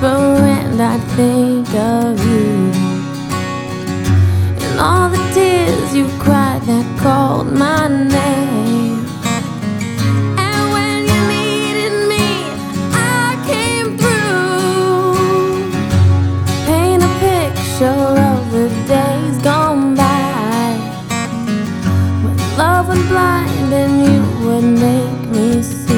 whisper when I think of you, and all the tears you cried that called my name. And when you needed me, I came through. Paint a picture of the days gone by, when love went blind and you would make me see.